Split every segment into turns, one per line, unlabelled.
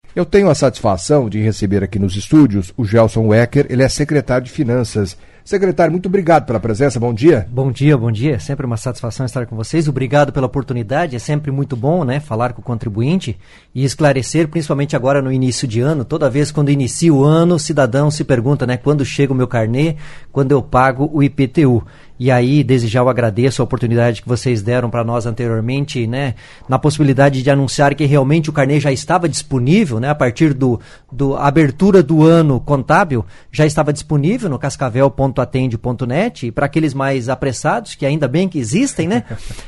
Eu tenho a satisfação de receber aqui nos estúdios o Gelson Wecker, ele é secretário de Finanças. Secretário, muito obrigado pela presença, bom dia.
Bom dia, é sempre uma satisfação estar com vocês, obrigado pela oportunidade, é sempre muito bom, né, falar com o contribuinte e esclarecer, principalmente agora no início de ano, toda vez quando inicia o ano, o cidadão se pergunta, né, quando chega o meu carnê, quando eu pago o IPTU. E aí, desde já eu agradeço a oportunidade que vocês deram para nós anteriormente, né, na possibilidade de anunciar que realmente o carnê já estava disponível, né, a partir da abertura do ano contábil, já estava disponível no cascavel.atende.net, e para aqueles mais apressados, que ainda bem que existem, né,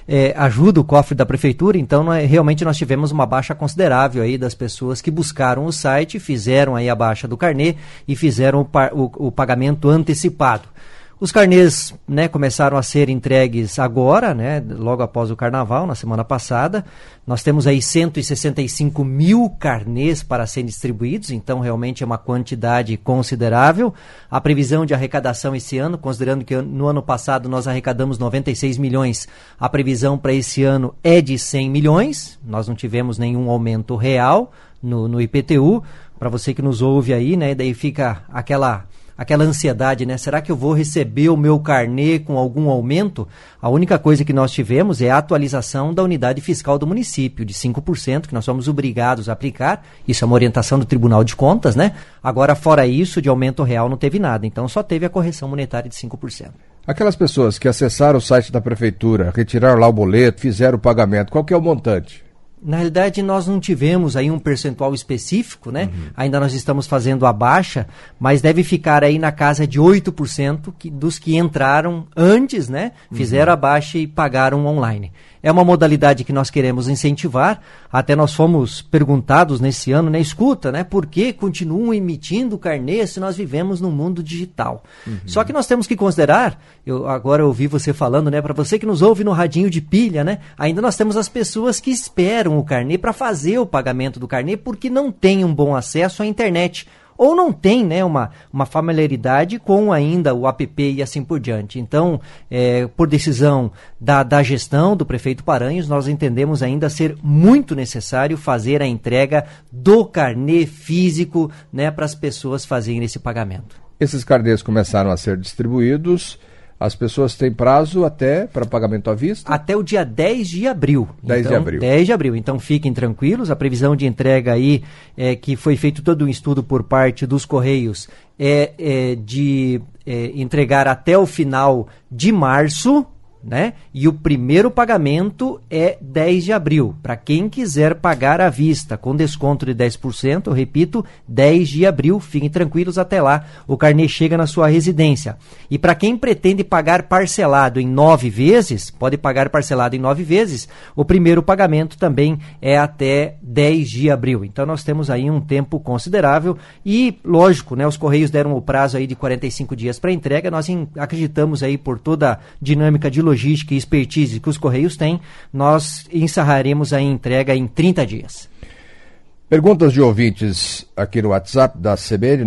ajuda o cofre da prefeitura, então realmente nós tivemos uma baixa considerável aí das pessoas que buscaram o site, fizeram aí a baixa do carnê e fizeram o pagamento antecipado. Os carnês, né, começaram a ser entregues agora, né, logo após o carnaval, na semana passada. Nós temos aí 165 mil carnês para serem distribuídos, então realmente é uma quantidade considerável. A previsão de arrecadação esse ano, considerando que no ano passado nós arrecadamos 96 milhões, a previsão para esse ano é de 100 milhões. Nós não tivemos nenhum aumento real no IPTU. Para você que nos ouve aí, né, daí fica aquela ansiedade, né? Será que eu vou receber o meu carnê com algum aumento? A única coisa que nós tivemos é a atualização da unidade fiscal do município, de 5%, que nós somos obrigados a aplicar. Isso é uma orientação do Tribunal de Contas, né? Agora, fora isso, de aumento real não teve nada. Então, só teve a correção monetária de 5%.
Aquelas pessoas que acessaram o site da prefeitura, retiraram lá o boleto, fizeram o pagamento, qual que é o montante?
Na realidade, nós não tivemos aí um percentual específico, né? Ainda nós estamos fazendo a baixa, mas deve ficar aí na casa de 8% dos que entraram antes, né? Fizeram a baixa e pagaram online. É uma modalidade que nós queremos incentivar, até nós fomos perguntados nesse ano, né? Escuta, né? Por que continuam emitindo carnê se nós vivemos num mundo digital? Só que nós temos que considerar, agora eu ouvi você falando, né? Para você que nos ouve no radinho de pilha, né? Ainda nós temos as pessoas que esperam o carnê para fazer o pagamento do carnê porque não tem um bom acesso à internet. Ou não tem, né, uma familiaridade com ainda o app e assim por diante. Então, por decisão da gestão do prefeito Paranhos, nós entendemos ainda ser muito necessário fazer a entrega do carnê físico, né, para as pessoas fazerem esse pagamento.
Esses carnês começaram a ser distribuídos. As pessoas têm prazo até para pagamento à vista?
Até o dia 10 de abril.
10 de abril.
10 de abril. Então fiquem tranquilos. A previsão de entrega aí, que foi feito todo um estudo por parte dos Correios, de entregar até o final de março, né? E o primeiro pagamento é 10 de abril. Para quem quiser pagar à vista, com desconto de 10%, eu repito, 10 de abril, fiquem tranquilos até lá. O carnê chega na sua residência. E para quem pretende pagar parcelado em 9 vezes, pode pagar parcelado em 9 vezes, o primeiro pagamento também é até 10 de abril. Então nós temos aí um tempo considerável e, lógico, né, os Correios deram o prazo aí de 45 dias para entrega. Nós acreditamos aí por toda a dinâmica de logística e expertise que os Correios têm, nós encerraremos a entrega em 30 dias.
Perguntas de ouvintes aqui no WhatsApp da CBN,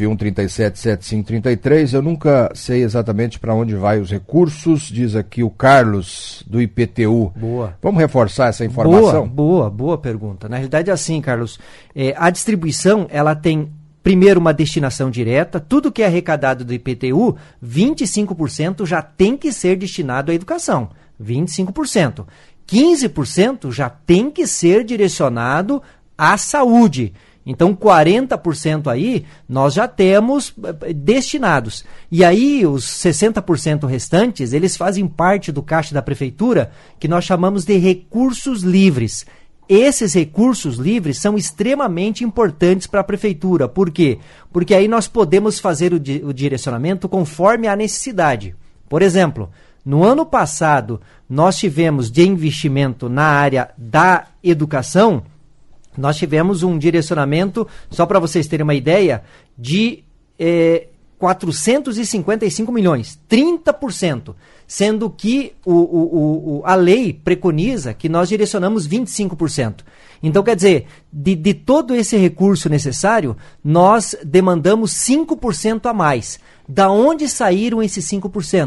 991-377533. Eu nunca sei exatamente para onde vai os recursos, diz aqui o Carlos, do IPTU.
Boa.
Vamos reforçar essa informação?
Boa pergunta. Na realidade é assim, Carlos, a distribuição, ela tem primeiro uma destinação direta, tudo que é arrecadado do IPTU, 25% já tem que ser destinado à educação, 25%. 15% já tem que ser direcionado à saúde. Então, 40% aí nós já temos destinados. E aí, os 60% restantes, eles fazem parte do caixa da prefeitura, que nós chamamos de recursos livres. Esses recursos livres são extremamente importantes para a prefeitura. Por quê? Porque aí nós podemos fazer o direcionamento conforme a necessidade. Por exemplo, no ano passado, nós tivemos de investimento na área da educação, nós tivemos um direcionamento, só para vocês terem uma ideia, de 455 milhões, 30%, sendo que a lei preconiza que nós direcionamos 25%. Então, quer dizer, de todo esse recurso necessário, nós demandamos 5% a mais. Da onde saíram esses 5%?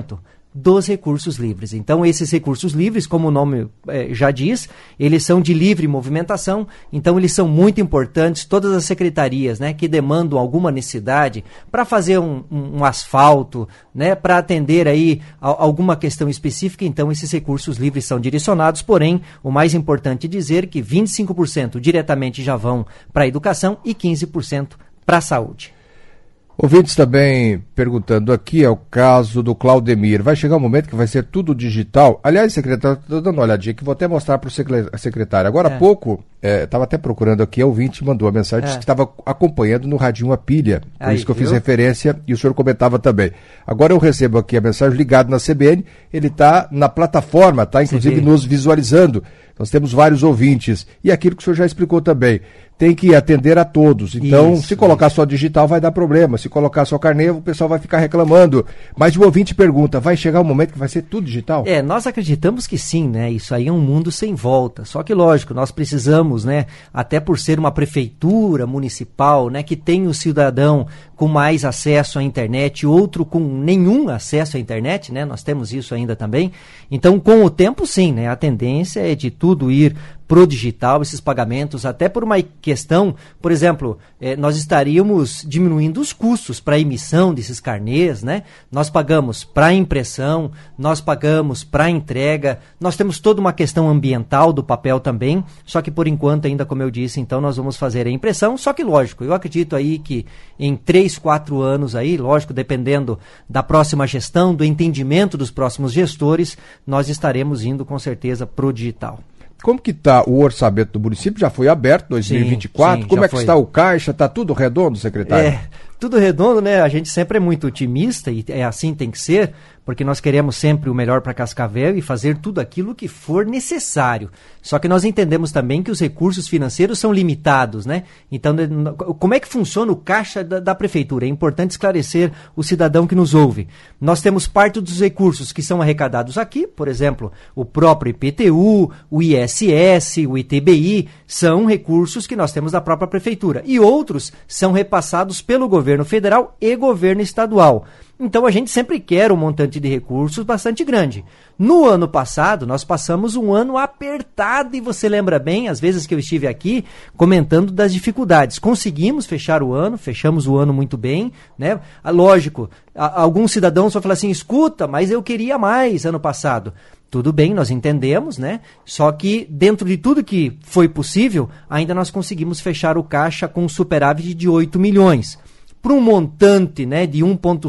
dos recursos livres. Então, esses recursos livres, como o nome já diz, eles são de livre movimentação, então eles são muito importantes. Todas as secretarias, né, que demandam alguma necessidade para fazer um asfalto, né, para atender aí alguma questão específica, então esses recursos livres são direcionados, porém, o mais importante é dizer que 25% diretamente já vão para a educação e 15% para a saúde.
Ouvintes também perguntando aqui, é o caso do Claudemir. Vai chegar um momento que vai ser tudo digital? Aliás, secretário, estou dando uma olhadinha que vou até mostrar para o secretário. Agora há pouco, estava até procurando aqui, a ouvinte mandou a mensagem, disse que estava acompanhando no radinho a pilha, por
aí,
isso que eu fiz referência e o senhor comentava também. Agora eu recebo aqui a mensagem ligado na CBN, ele está na plataforma, está inclusive nos visualizando. Nós temos vários ouvintes. E aquilo que o senhor já explicou também, tem que atender a todos. Então, se colocar só digital vai dar problema. Se colocar só carnê, o pessoal vai ficar reclamando. Mas o ouvinte pergunta, vai chegar um momento que vai ser tudo digital?
Nós acreditamos que sim, né? Isso aí é um mundo sem volta. Só que, lógico, nós precisamos, né? Até por ser uma prefeitura municipal, né? Que tem o cidadão com mais acesso à internet, outro com nenhum acesso à internet, né? Nós temos isso ainda também. Então, com o tempo, sim, né? A tendência é de tudo ir pro digital, esses pagamentos, até por uma questão, por exemplo, nós estaríamos diminuindo os custos para a emissão desses carnês, né? Nós pagamos para impressão, nós pagamos para entrega, nós temos toda uma questão ambiental do papel também, só que por enquanto ainda, como eu disse, então nós vamos fazer a impressão, só que lógico, eu acredito aí que em 3, 4 anos aí, lógico, dependendo da próxima gestão, do entendimento dos próximos gestores, nós estaremos indo com certeza pro digital.
Como que está o orçamento do município? Já foi aberto, 2024?
Sim,
como é que está o caixa? Está tudo redondo, secretário?
Tudo redondo, né? A gente sempre é muito otimista e assim tem que ser, porque nós queremos sempre o melhor para Cascavel e fazer tudo aquilo que for necessário. Só que nós entendemos também que os recursos financeiros são limitados, né? Então, como é que funciona o caixa da prefeitura? É importante esclarecer o cidadão que nos ouve. Nós temos parte dos recursos que são arrecadados aqui, por exemplo, o próprio IPTU, o ISS, o ITBI, são recursos que nós temos da própria prefeitura. E outros são repassados pelo governo federal e governo estadual. Então a gente sempre quer um montante de recursos bastante grande. No ano passado, nós passamos um ano apertado, e você lembra bem, às vezes que eu estive aqui, comentando das dificuldades. Conseguimos fechar o ano, fechamos o ano muito bem, né? Lógico, alguns cidadãos vão falar assim, escuta, mas eu queria mais ano passado. Tudo bem, nós entendemos, né? Só que dentro de tudo que foi possível, ainda nós conseguimos fechar o caixa com um superávit de 8 milhões. Para um montante, né, de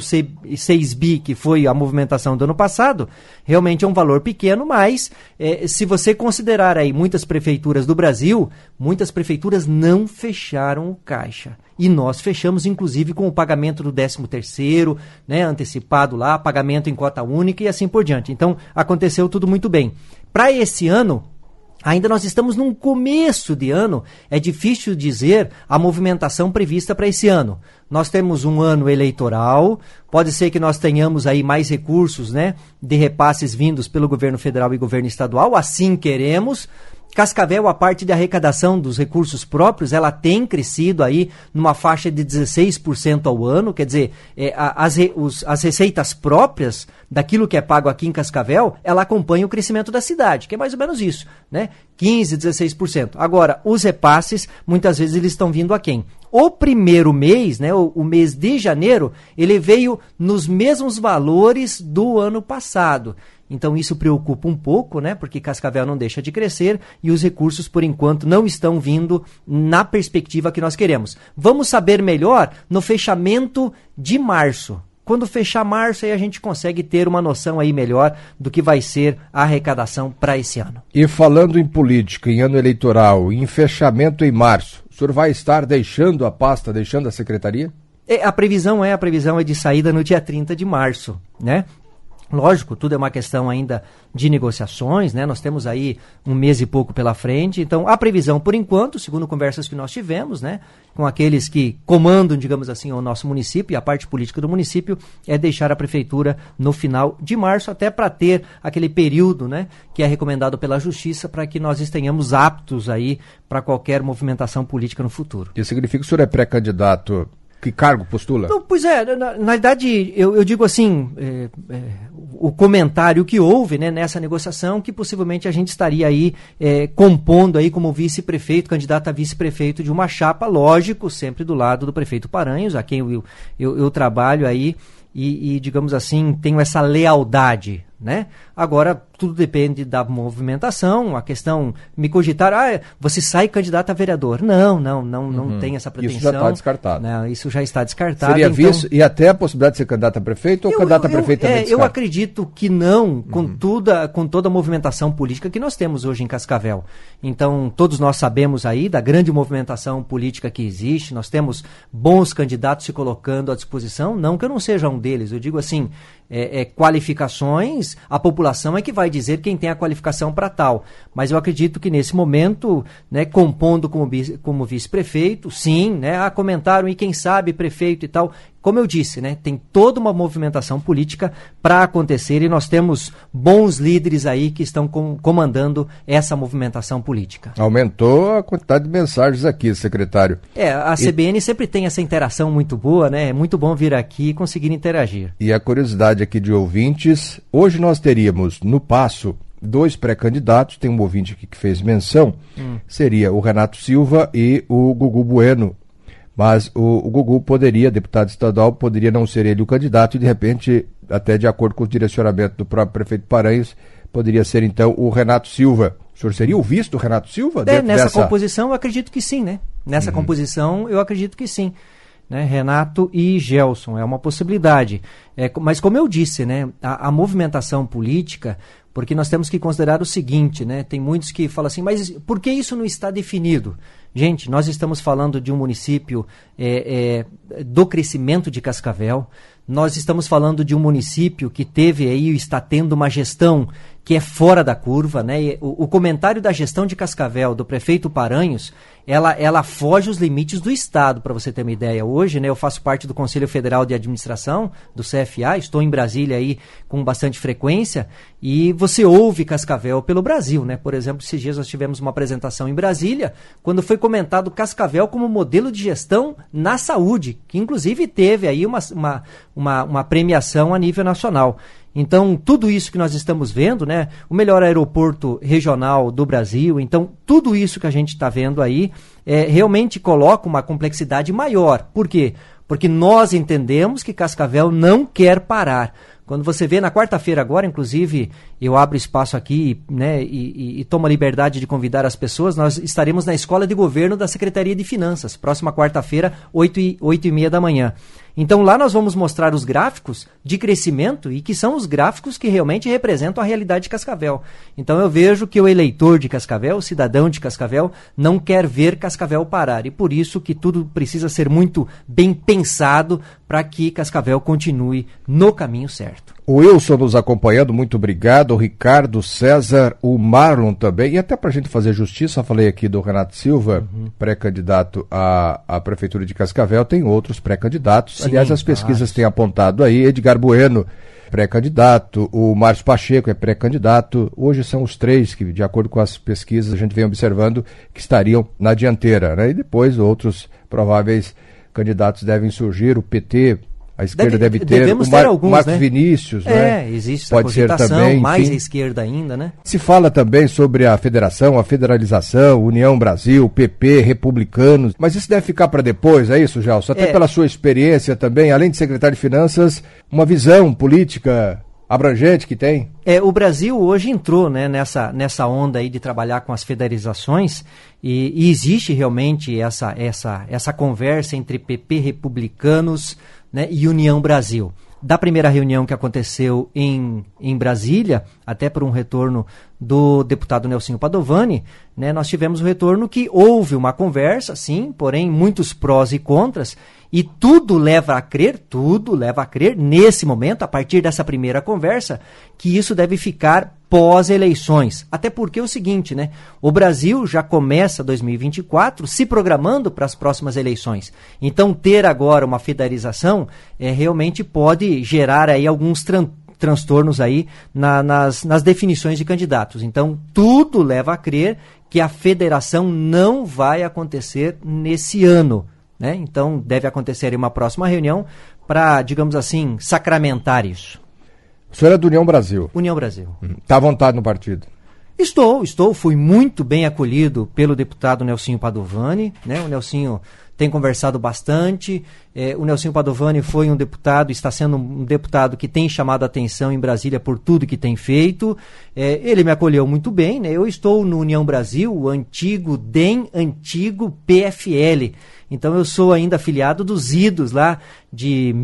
1,6 bi, que foi a movimentação do ano passado, realmente é um valor pequeno, mas se você considerar aí muitas prefeituras do Brasil, muitas prefeituras não fecharam o caixa. E nós fechamos, inclusive, com o pagamento do 13º, né, antecipado lá, pagamento em cota única e assim por diante. Então, aconteceu tudo muito bem. Para esse ano, ainda nós estamos num começo de ano, é difícil dizer a movimentação prevista para esse ano. Nós temos um ano eleitoral, pode ser que nós tenhamos aí mais recursos, né, de repasses vindos pelo governo federal e governo estadual, assim queremos. Cascavel, a parte de arrecadação dos recursos próprios, ela tem crescido aí numa faixa de 16% ao ano, quer dizer, as receitas próprias daquilo que é pago aqui em Cascavel, ela acompanha o crescimento da cidade, que é mais ou menos isso, né? 15%, 16%. Agora, os repasses, muitas vezes eles estão vindo a quem? O primeiro mês, né, o mês de janeiro, ele veio nos mesmos valores do ano passado. Então isso preocupa um pouco, né? Porque Cascavel não deixa de crescer e os recursos, por enquanto, não estão vindo na perspectiva que nós queremos. Vamos saber melhor no fechamento de março. Quando fechar março, aí a gente consegue ter uma noção aí melhor do que vai ser a arrecadação para esse ano.
E falando em política, em ano eleitoral, em fechamento em março, o senhor vai estar deixando a pasta, deixando a secretaria?
A previsão é de saída no dia 30 de março, né? Lógico, tudo é uma questão ainda de negociações, né? Nós temos aí um mês e pouco pela frente, então a previsão, por enquanto, segundo conversas que nós tivemos, né, com aqueles que comandam, digamos assim, o nosso município e a parte política do município, é deixar a prefeitura no final de março, até para ter aquele período, né, que é recomendado pela Justiça, para que nós estejamos aptos aí para qualquer movimentação política no futuro.
Isso significa que o senhor é pré-candidato? Que cargo postula?
Não, pois na verdade, eu digo assim, o comentário que houve, né, nessa negociação, que possivelmente a gente estaria aí compondo aí como vice-prefeito, candidato a vice-prefeito de uma chapa, lógico, sempre do lado do prefeito Paranhos, a quem eu trabalho aí e, digamos assim, tenho essa lealdade, né? Agora, tudo depende da movimentação, a questão, me cogitaram, você sai candidato a vereador. Não tem essa pretensão.
Isso já está descartado.
Não, isso já está descartado.
Seria vice e até a possibilidade de ser candidato a prefeito ou candidato a prefeito também descarta?
Eu acredito que não, com toda a movimentação política que nós temos hoje em Cascavel. Então, todos nós sabemos aí da grande movimentação política que existe, nós temos bons candidatos se colocando à disposição, não que eu não seja um deles, eu digo assim, qualificações, a população é que vai dizer quem tem a qualificação para tal. Mas eu acredito que nesse momento, né, compondo como vice-prefeito, sim, né, comentaram e quem sabe prefeito e tal. Como eu disse, né, tem toda uma movimentação política para acontecer e nós temos bons líderes aí que estão comandando essa movimentação política. Aumentou a quantidade de mensagens aqui, secretário. A CBN sempre tem essa interação muito boa, né? É muito bom vir aqui e conseguir interagir. E a curiosidade aqui de ouvintes, hoje nós teríamos no Paço 2 pré-candidatos, tem um ouvinte aqui que fez menção, seria o Renato Silva e o Gugu Bueno. Mas o Gugu deputado estadual, poderia não ser ele o candidato e, de repente, até de acordo com o direcionamento do próprio prefeito Paranhos, poderia ser, então, o Renato Silva. O senhor seria o vice do Renato Silva? Nessa composição, eu acredito que sim, né? Nessa composição, eu acredito que sim. Né? Renato e Gelson, é uma possibilidade. Mas, como eu disse, né? A movimentação política, porque nós temos que considerar o seguinte, né? Tem muitos que falam assim, mas por que isso não está definido? Gente, nós estamos falando de um município do crescimento de Cascavel, nós estamos falando de um município que teve aí, está tendo uma gestão que é fora da curva, né? E o comentário da gestão de Cascavel, do prefeito Paranhos, ela foge os limites do Estado, para você ter uma ideia. Hoje, né, eu faço parte do Conselho Federal de Administração, do CFA, estou em Brasília aí com bastante frequência, e você ouve Cascavel pelo Brasil, né? Por exemplo, esses dias nós tivemos uma apresentação em Brasília, quando foi comentado Cascavel como modelo de gestão na saúde, que inclusive teve aí uma premiação a nível nacional. Então, tudo isso que nós estamos vendo, né, o melhor aeroporto regional do Brasil, então, tudo isso que a gente está vendo aí realmente coloca uma complexidade maior. Por quê? Porque nós entendemos que Cascavel não quer parar. Quando você vê na quarta-feira agora, inclusive, eu abro espaço aqui, né, e tomo a liberdade de convidar as pessoas, nós estaremos na Escola de Governo da Secretaria de Finanças, próxima quarta-feira, 8h30 da manhã. Então lá nós vamos mostrar os gráficos de crescimento e que são os gráficos que realmente representam a realidade de Cascavel. Então eu vejo que o eleitor de Cascavel, o cidadão de Cascavel, não quer ver Cascavel parar. E por isso que tudo precisa ser muito bem pensado para que Cascavel continue no caminho certo. O Wilson nos acompanhando, muito obrigado. O Ricardo, César, o Marlon também. E até para a gente fazer justiça, falei aqui do Renato Silva, pré-candidato à Prefeitura de Cascavel, tem outros pré-candidatos. Sim, aliás, as pesquisas têm apontado aí, Edgar Bueno, pré-candidato, o Márcio Pacheco é pré-candidato. Hoje são os 3 que, de acordo com as pesquisas, a gente vem observando que estariam na dianteira, né? E depois outros prováveis candidatos devem surgir, o PT... A esquerda deve ter alguns, Marcos, né? Vinícius, né? Existe essa cogitação, pode ser também, mais enfim. A esquerda ainda, né? Se fala também sobre a federação, a federalização, União Brasil, PP, republicanos, mas isso deve ficar para depois, é isso, Gelson? Até pela sua experiência também, além de secretário de Finanças, uma visão política abrangente que tem? O Brasil hoje entrou, né, nessa onda aí de trabalhar com as federalizações e existe realmente essa conversa entre PP, republicanos, né, e União Brasil. Da primeira reunião que aconteceu em Brasília, até por um retorno do deputado Nelsinho Padovani, né, nós tivemos um retorno que houve uma conversa, sim, porém muitos prós e contras, e tudo leva a crer nesse momento, a partir dessa primeira conversa, que isso deve ficar pós-eleições. Até porque é o seguinte, né? O Brasil já começa 2024 se programando para as próximas eleições. Então, ter agora uma federalização realmente pode gerar aí alguns transtornos aí nas definições de candidatos. Então, tudo leva a crer que a federação não vai acontecer nesse ano, né? Então, deve acontecer uma próxima reunião para, digamos assim, sacramentar isso.
O senhor é do União Brasil?
União Brasil.
Está à vontade no partido?
Estou. Fui muito bem acolhido pelo deputado Nelsinho Padovani, né? O Nelsinho tem conversado bastante. O Nelsinho Padovani foi um deputado, está sendo um deputado que tem chamado a atenção em Brasília por tudo que tem feito. Ele me acolheu muito bem, né? Eu estou no União Brasil, o antigo DEM, antigo PFL. Então eu sou ainda afiliado dos idos lá de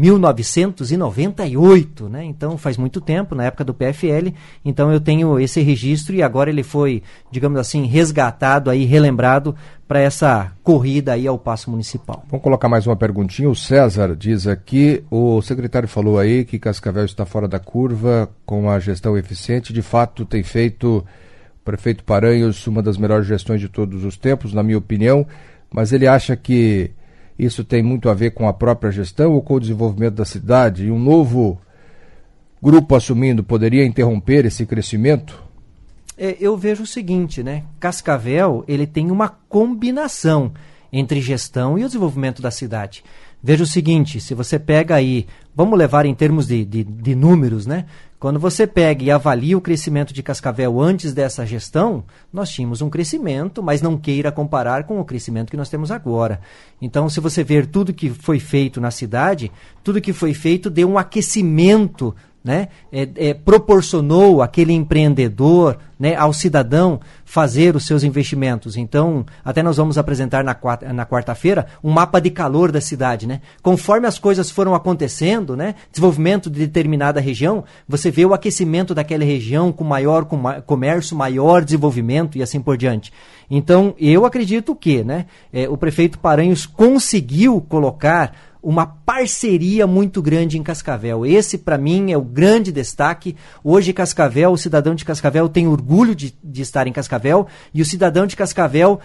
1998, né? Então faz muito tempo, na época do PFL. Então eu tenho esse registro e agora ele foi, digamos assim, resgatado aí, relembrado para essa corrida aí ao Paço Municipal.
Vamos colocar mais uma perguntinha. O César diz aqui, o secretário falou aí que Cascavel está fora da curva com a gestão eficiente. De fato, tem feito o prefeito Paranhos uma das melhores gestões de todos os tempos, na minha opinião. Mas ele acha que isso tem muito a ver com a própria gestão ou com o desenvolvimento da cidade? E um novo grupo assumindo poderia interromper esse crescimento?
Eu vejo o seguinte, né? Cascavel, ele tem uma combinação entre gestão e o desenvolvimento da cidade. Veja o seguinte, se você pega aí, vamos levar em termos de números, né? Quando você pega e avalia o crescimento de Cascavel antes dessa gestão, nós tínhamos um crescimento, mas não queira comparar com o crescimento que nós temos agora. Então, se você ver tudo que foi feito na cidade, tudo que foi feito deu um aquecimento, né? Proporcionou aquele empreendedor, né, ao cidadão fazer os seus investimentos. Então, até nós vamos apresentar na quarta-feira um mapa de calor da cidade, né? Conforme as coisas foram acontecendo, né, desenvolvimento de determinada região, você vê o aquecimento daquela região com maior comércio, maior desenvolvimento e assim por diante. Então, eu acredito que, né, o prefeito Paranhos conseguiu colocar uma parceria muito grande em Cascavel. Esse, para mim, é o grande destaque. Hoje, Cascavel, o cidadão de Cascavel tem orgulho de estar em Cascavel, e o cidadão de Cascavel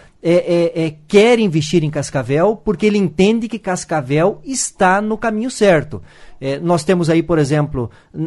quer investir em Cascavel porque ele entende que Cascavel está no caminho certo. Nós temos aí, por exemplo,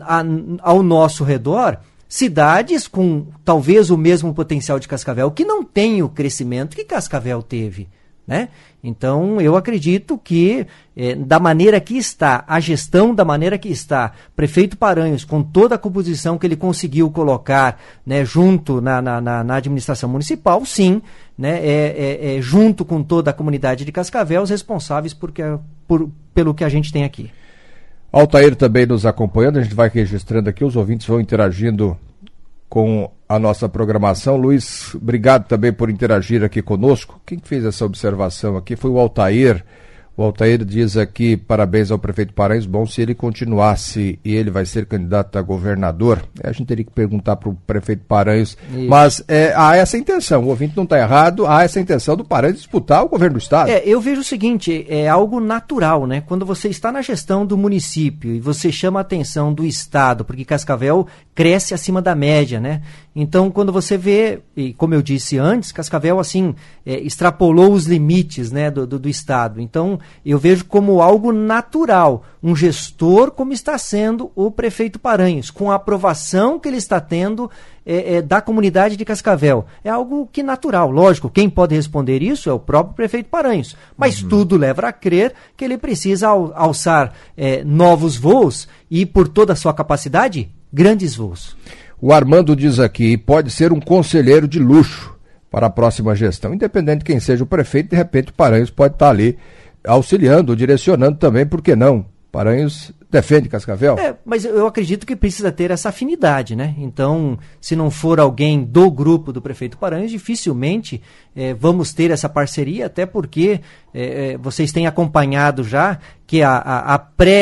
ao nosso redor, cidades com talvez o mesmo potencial de Cascavel, que não tem o crescimento que Cascavel teve, né? Então, eu acredito que, da maneira que está, a gestão da maneira que está, prefeito Paranhos, com toda a composição que ele conseguiu colocar, né, junto na administração municipal, sim, né, junto com toda a comunidade de Cascavel, os responsáveis pelo que a gente tem aqui.
Altair também nos acompanhando, a gente vai registrando aqui, os ouvintes vão interagindo com a nossa programação. Luiz, obrigado também por interagir aqui conosco. Quem fez essa observação aqui foi o Altair. O Altair diz aqui, parabéns ao prefeito Paranhos, bom se ele continuasse e ele vai ser candidato a governador. A gente teria que perguntar para o prefeito Paranhos, isso. Mas há essa intenção, o ouvinte não está errado, há essa intenção do Paranhos disputar o governo do estado.
Eu vejo o seguinte, é algo natural, né? Quando você está na gestão do município e você chama a atenção do estado, porque Cascavel cresce acima da média, né? Então, quando você vê, e como eu disse antes, Cascavel, assim, extrapolou os limites, né, do estado. Então, eu vejo como algo natural, um gestor como está sendo o prefeito Paranhos, com a aprovação que ele está tendo da comunidade de Cascavel. É algo que natural, lógico, quem pode responder isso é o próprio prefeito Paranhos, mas tudo leva a crer que ele precisa alçar novos voos e, por toda a sua capacidade, grandes voos.
O Armando diz aqui, pode ser um conselheiro de luxo para a próxima gestão, independente de quem seja o prefeito, de repente o Paranhos pode estar ali auxiliando, direcionando também, por que não? Paranhos defende Cascavel?
Mas eu acredito que precisa ter essa afinidade, né? Então, se não for alguém do grupo do prefeito Paranhos, dificilmente vamos ter essa parceria, até porque vocês têm acompanhado já que a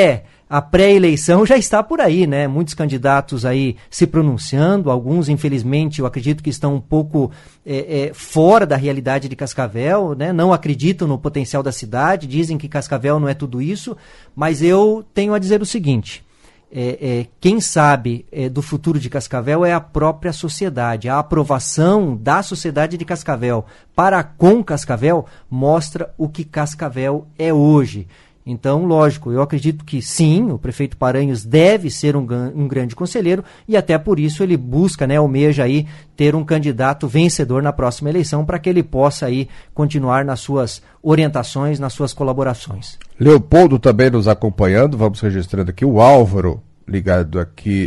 pré-eleição já está por aí, né? Muitos candidatos aí se pronunciando, alguns, infelizmente, eu acredito que estão um pouco fora da realidade de Cascavel, né? Não acreditam no potencial da cidade, dizem que Cascavel não é tudo isso, mas eu tenho a dizer o seguinte, quem sabe do futuro de Cascavel é a própria sociedade. A aprovação da sociedade de Cascavel para com Cascavel mostra o que Cascavel é hoje. Então, lógico, eu acredito que sim, o prefeito Paranhos deve ser um grande conselheiro e até por isso ele busca, né, almeja aí ter um candidato vencedor na próxima eleição para que ele possa aí continuar nas suas orientações, nas suas colaborações.
Leopoldo também nos acompanhando, vamos registrando aqui o Álvaro ligado aqui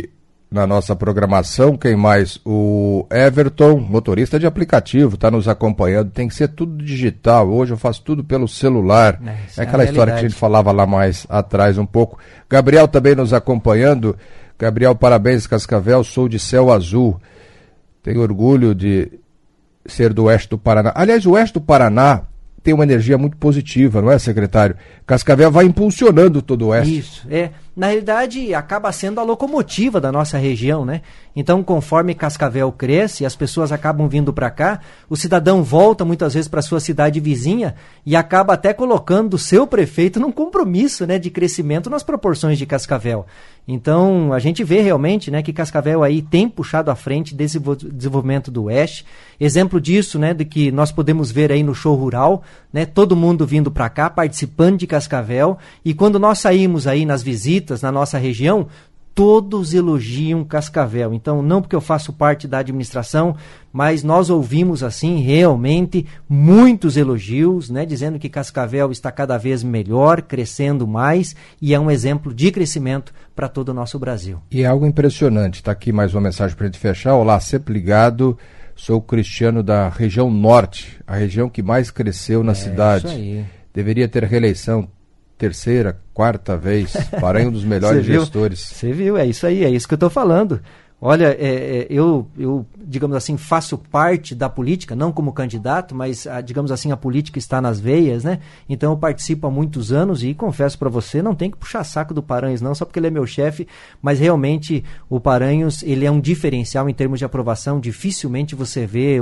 na nossa programação. Quem mais? O Everton, motorista de aplicativo, está nos acompanhando. Tem que ser tudo digital. Hoje eu faço tudo pelo celular. É aquela história que a gente falava lá mais atrás um pouco. Gabriel também nos acompanhando. Gabriel, parabéns, Cascavel. Sou de Céu Azul. Tenho orgulho de ser do oeste do Paraná. Aliás, o oeste do Paraná tem uma energia muito positiva, não é, secretário? Cascavel vai impulsionando todo o oeste.
Isso, na realidade, acaba sendo a locomotiva da nossa região, né? Então, conforme Cascavel cresce, as pessoas acabam vindo para cá, o cidadão volta muitas vezes para sua cidade vizinha e acaba até colocando o seu prefeito num compromisso, né, de crescimento nas proporções de Cascavel. Então, a gente vê realmente, né, que Cascavel aí tem puxado à frente desse desenvolvimento do Oeste. Exemplo disso, né, de que nós podemos ver aí no show rural, né, todo mundo vindo para cá, participando de Cascavel, e quando nós saímos aí nas visitas na nossa região, todos elogiam Cascavel. Então, não porque eu faço parte da administração, mas nós ouvimos, assim, realmente muitos elogios, né, dizendo que Cascavel está cada vez melhor, crescendo mais, e é um exemplo de crescimento para todo o nosso Brasil.
E é algo impressionante. Está aqui mais uma mensagem para a gente fechar. Olá, sempre ligado. Sou Cristiano da região norte, a região que mais cresceu na cidade. Isso aí. Deveria ter reeleição. Terceira, quarta vez, Paranhos um dos melhores gestores.
Você viu, é isso aí, é isso que eu estou falando. Olha, eu, digamos assim, faço parte da política, não como candidato, mas, digamos assim, a política está nas veias, né? Então eu participo há muitos anos e confesso para você, não tem que puxar saco do Paranhos não, só porque ele é meu chefe, mas realmente o Paranhos, ele é um diferencial em termos de aprovação. Dificilmente você vê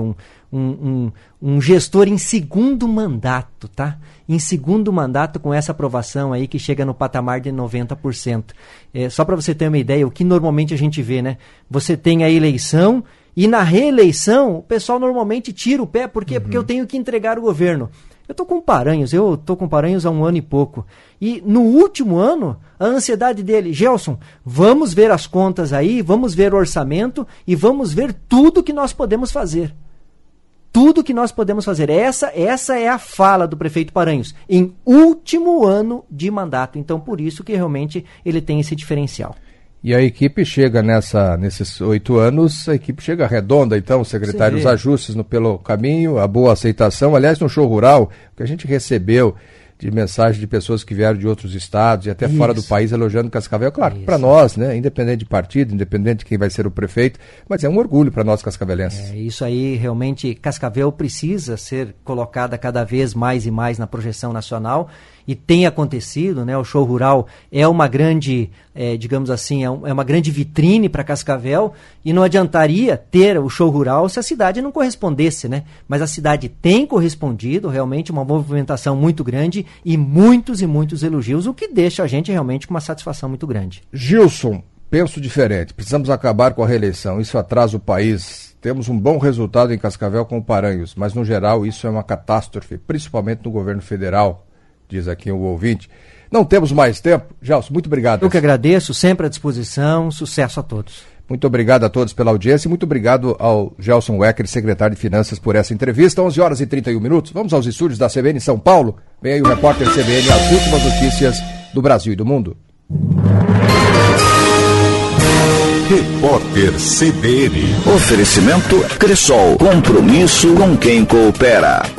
um gestor em segundo mandato, tá? Em segundo mandato com essa aprovação aí que chega no patamar de 90%. Só para você ter uma ideia, o que normalmente a gente vê, né? Você tem a eleição e na reeleição o pessoal normalmente tira o pé. Por quê? Porque eu tenho que entregar o governo. Eu estou com Paranhos há um ano e pouco. E no último ano, a ansiedade dele, Gelson, vamos ver as contas aí, vamos ver o orçamento e vamos ver tudo que nós podemos fazer. Tudo que nós podemos fazer. Essa é a fala do prefeito Paranhos, em último ano de mandato. Então, por isso que realmente ele tem esse diferencial.
E a equipe chega nesses 8 anos, a equipe chega redonda, então, secretário, os ajustes pelo caminho, a boa aceitação. Aliás, no show rural, o que a gente recebeu de mensagem de pessoas que vieram de outros estados e até fora do país elogiando Cascavel, claro, para nós, né, independente de partido, independente de quem vai ser o prefeito, mas é um orgulho para nós cascavelenses.
Isso aí, realmente, Cascavel precisa ser colocada cada vez mais e mais na projeção nacional, e tem acontecido, né? O show rural é uma grande, digamos assim, é uma grande vitrine para Cascavel, e não adiantaria ter o show rural se a cidade não correspondesse, né? Mas a cidade tem correspondido, realmente uma movimentação muito grande e muitos elogios, o que deixa a gente realmente com uma satisfação muito grande.
Gilson, penso diferente, precisamos acabar com a reeleição, isso atrasa o país. Temos um bom resultado em Cascavel com o Paranhos, mas no geral isso é uma catástrofe, principalmente no governo federal. Diz aqui o ouvinte. Não temos mais tempo. Gelson, muito obrigado.
Eu que agradeço, sempre à disposição. Sucesso a todos.
Muito obrigado a todos pela audiência e muito obrigado ao Gelson Wecker, secretário de Finanças, por essa entrevista. 11h31. Vamos aos estúdios da CBN em São Paulo. Vem aí o repórter CBN, as últimas notícias do Brasil e do mundo.
Repórter CBN. Oferecimento Cressol. Compromisso com quem coopera.